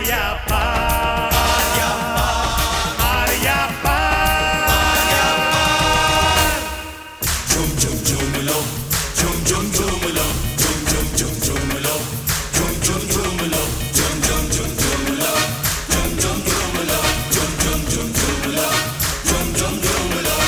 आर्या पार, आर्या पार। झूम झूम झूम लो, झूम झूम झूम लो, झूम झूम झूम झूम लो, झूम झूम झूम लो, झूम झूम झूम झूम लो, झूम झूम झूम लो, झूम झूम झूम झूम लो, झूम झूम झूम लो।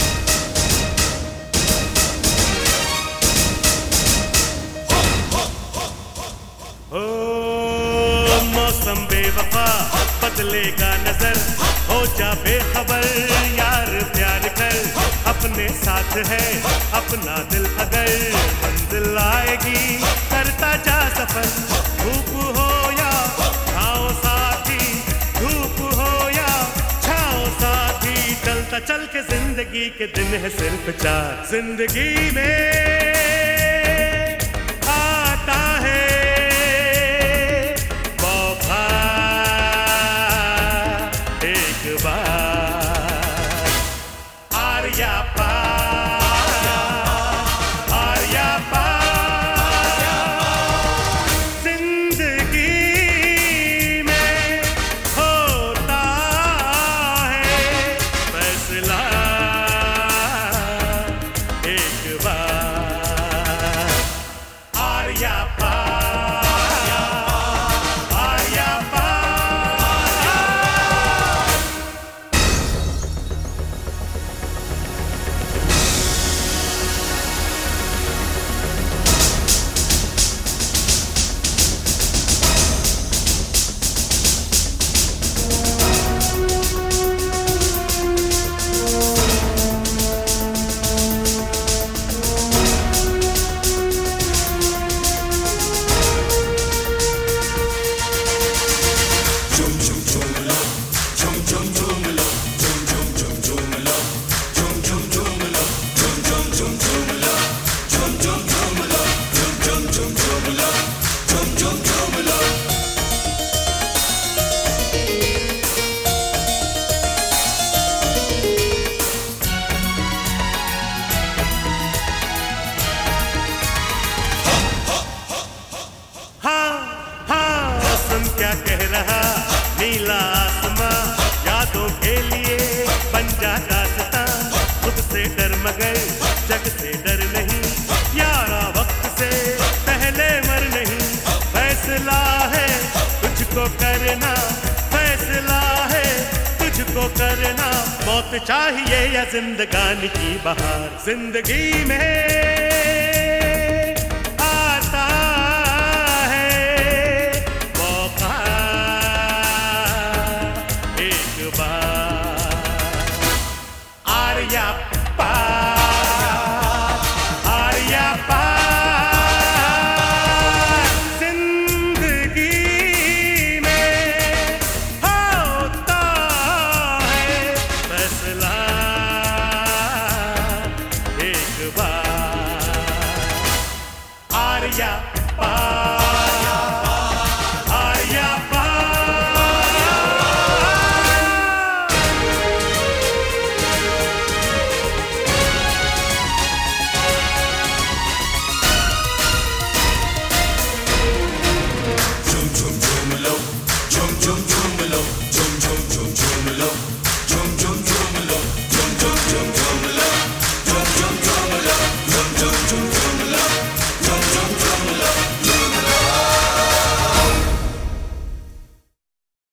ओ मौसम बेवफा बदलेगा नजर, हो जा बेखबर यार प्यार कर। अपने साथ है अपना दिल, अगर मंजिल आएगी करता जा सफर। धूप हो या छाओ साथी, धूप हो या छाओ साथी, चलता चल के जिंदगी के दिन है सिर्फ चार। जिंदगी में आता है मौका एक बार, आर्या पार, आर्या पार। जिंदगी में होता है फैसला एक बार, आर्या पार, आर्या पार। झूम झूम झूम लो, झूम झूम झूम लो, झूम झूम झूम झूम लो, झूम झूम झूम लो, झूम झूम झूम झूम लो, झूम झूम झूम लो, झूम झूम झूम झूम लो, झूम झूम झूम लो। हाँ हाँ सुन क्या कह रहा नीला आसमां, यादों के लिए बन जा दास्तां। खुद से डर मगर जग से डर नहीं, यारा वक्त से पहले मर नहीं। फैसला है तुझको करना, फैसला है तुझको करना। मौत चाहिए या जिंदगानी की बहार, जिंदगी में आता है मौका एक बार, आर्या पार, आर्या पार। जिंदगी में होता है फैसला एक बार, आर्या पार।